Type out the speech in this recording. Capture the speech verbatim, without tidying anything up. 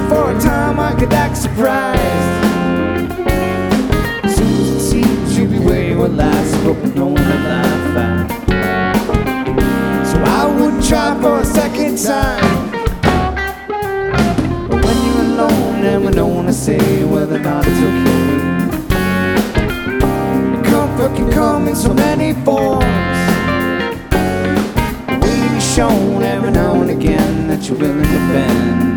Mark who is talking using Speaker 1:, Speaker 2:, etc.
Speaker 1: for a time I could act surprised. As soon as it seems you'll be waiting what last, but we know that life fast. So I wouldn't try for a second time. But when you're alone and we don't wanna say whether or not it's okay, comfort can come in so many forms. Will you be shown every now and again that you're willing to bend?